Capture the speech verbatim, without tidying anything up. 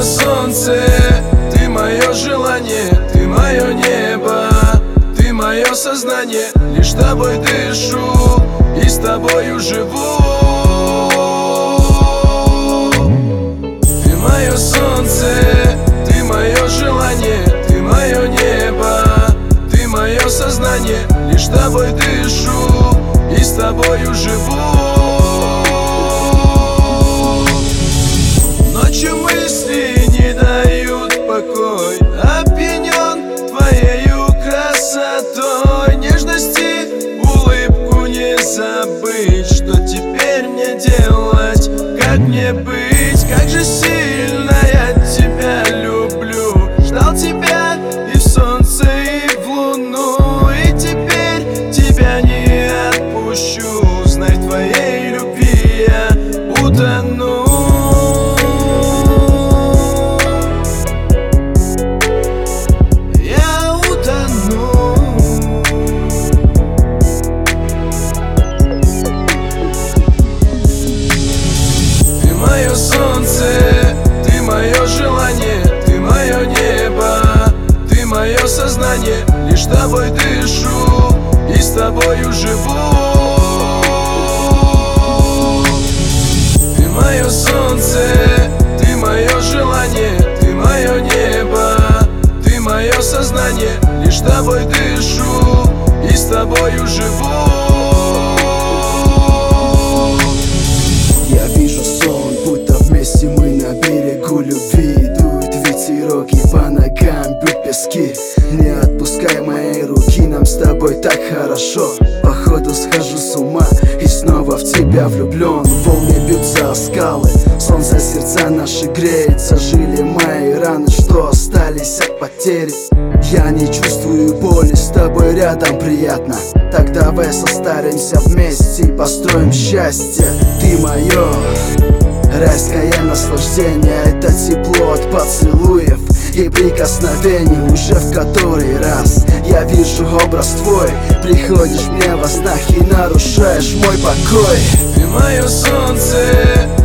мое солнце, ты мое желание, ты мое небо, ты мое сознание. Лишь тобой дышу и с тобою живу. Ты мое солнце, ты мое желание, ты мое небо, ты мое сознание. Лишь тобой дышу и с тобою живу. Ночью мысли не дают покой, опьянен твоею красотой. Нежности, улыбку не забыть. Что теперь мне делать, как мне быть? Как же сильно я тебя люблю. Ждал тебя и в солнце, и в луну, и теперь тебя не отпущу. Знай, в твоей любви я утону. Мое солнце, ты мое желание, ты мое небо, ты мое сознание. Лишь тобой дышу и с тобою живу. Ты мое солнце, ты мое желание, ты мое небо, ты мое сознание. Лишь тобой дышу и с тобою живу. Вместе мы на берегу любви. Дует ветерок и по ногам бьют пески. Не отпускай мои руки, нам с тобой так хорошо. Походу схожу с ума и снова в тебя влюблен. Волны бьются о скалы, солнце сердца наши греет. Зажили мои раны, что остались от потери. Я не чувствую боли, с тобой рядом приятно. Так давай состаримся вместе и построим счастье. Ты мое райское наслаждение, это тепло от поцелуев и прикосновений. Уже в который раз я вижу образ твой. Приходишь мне во снах и нарушаешь мой покой. Ты мое солнце,